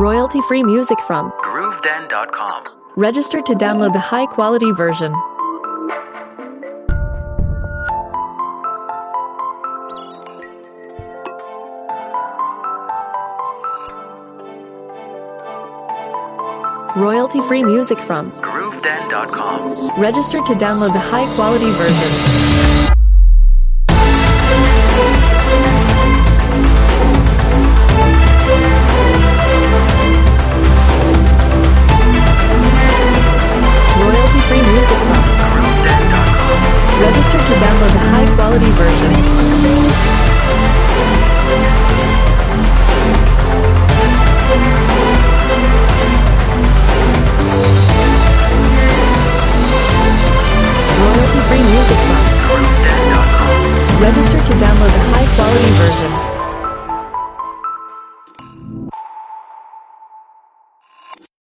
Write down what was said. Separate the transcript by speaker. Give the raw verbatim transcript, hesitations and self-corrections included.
Speaker 1: Royalty-free music from
Speaker 2: Grooveden dot com.
Speaker 1: Register to download the high-quality version. Royalty-free music from
Speaker 2: Grooveden dot com.
Speaker 1: Register to download the high-quality version. Royalty-free music from
Speaker 2: Grooveden dot com.
Speaker 1: Register to download the high-quality version. Royalty-free music from
Speaker 2: Grooveden dot com.
Speaker 1: Register to download the high-quality version.